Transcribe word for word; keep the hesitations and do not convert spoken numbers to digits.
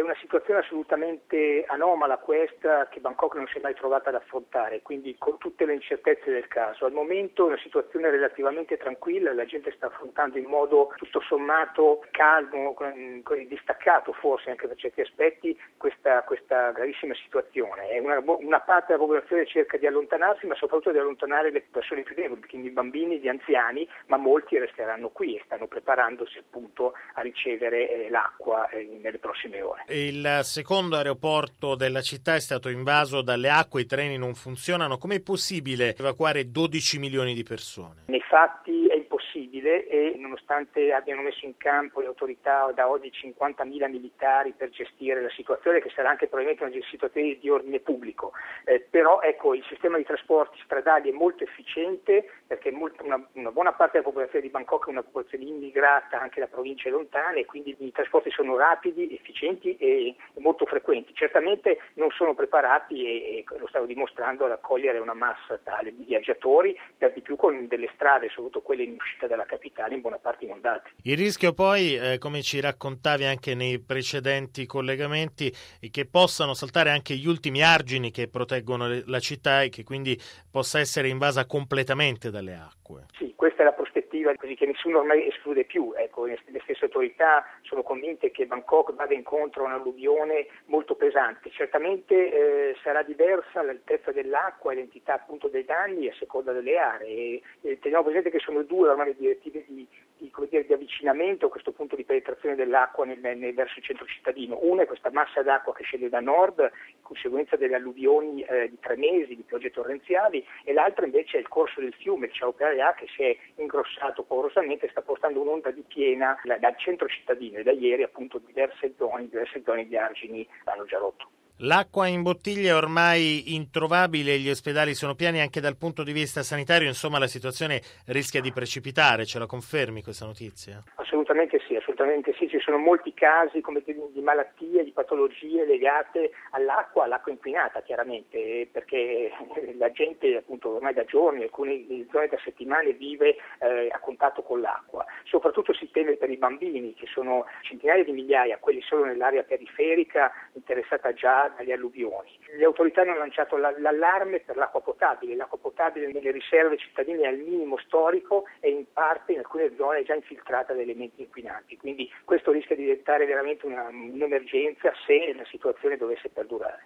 una situazione assolutamente anomala questa, che Bangkok non si è mai trovata ad affrontare, quindi con tutte le incertezze del caso. Al momento è una situazione relativamente tranquilla, la gente sta affrontando in modo tutto sommato calmo, distaccato forse anche per certi aspetti, questa, questa gravissima situazione. È una, una parte della popolazione cerca di allontanarsi, ma soprattutto di allontanare le persone più deboli, quindi i bambini, gli anziani, ma molti resteranno qui e stanno preparandosi appunto a ricevere eh, l'acqua eh, nelle prossime ore. Il secondo aeroporto della città è stato invaso dalle acque, i treni non funzionano. Com'è possibile evacuare dodici milioni di persone? Nei fatti è impossibile e nonostante abbiano messo in campo le autorità da oggi cinquantamila militari per gestire la situazione, che sarà anche probabilmente una situazione di ordine pubblico, eh, però ecco, il sistema di trasporti stradali è molto efficiente perché molto, una, una buona parte della popolazione di Bangkok è una popolazione immigrata anche da province lontane e quindi i trasporti sono rapidi, efficienti e, e molto frequenti. Certamente non sono preparati e, e lo stanno dimostrando ad accogliere una massa tale di viaggiatori, per di più con delle strade, soprattutto quelle in uscita dalla capitale, in buona parte inondate. Il rischio poi, eh, come ci raccontavi anche nei precedenti collegamenti, è che possano saltare anche gli ultimi argini che proteggono le, la città e che quindi possa essere invasa completamente dalle acque. Sì, questa è la prospettiva così che nessuno ormai esclude più. Ecco, le stesse autorità sono convinte che Bangkok vada incontro a un'alluvione molto pesante. Certamente eh, sarà diversa l'altezza dell'acqua e l'entità appunto dei danni a seconda delle aree. E, e teniamo presente che sono due ormai le direttive di, di, come dire, di avvicinamento a questo punto di penetrazione dell'acqua nel, nel, verso il centro cittadino. Una è questa massa d'acqua che scende da nord, in conseguenza delle alluvioni eh, di tre mesi, di piogge torrenziali, e l'altra invece è il corso del fiume, il Chao Phraya, che si è ingrossato paurosamente e sta portando un'onda di piena dal centro cittadino e da ieri appunto diverse zone, diverse zone di argini hanno già rotto. L'acqua in bottiglia è ormai introvabile, gli ospedali sono pieni anche dal punto di vista sanitario, insomma la situazione rischia di precipitare, ce la confermi questa notizia? Assolutamente sì, assolutamente sì, ci sono molti casi come di, di malattie, di patologie legate all'acqua, all'acqua inquinata chiaramente, perché la gente appunto ormai da giorni, alcune zone da settimane vive eh, a contatto con l'acqua, soprattutto si teme per i bambini che sono centinaia di migliaia, quelli solo nell'area periferica interessata già dalle alluvioni. Le autorità hanno lanciato l'allarme per l'acqua potabile, l'acqua potabile nelle riserve cittadine è al minimo storico e in parte in alcune zone è già infiltrata da elementi inquinanti, quindi questo rischia di diventare veramente una, un'emergenza se la situazione dovesse perdurare.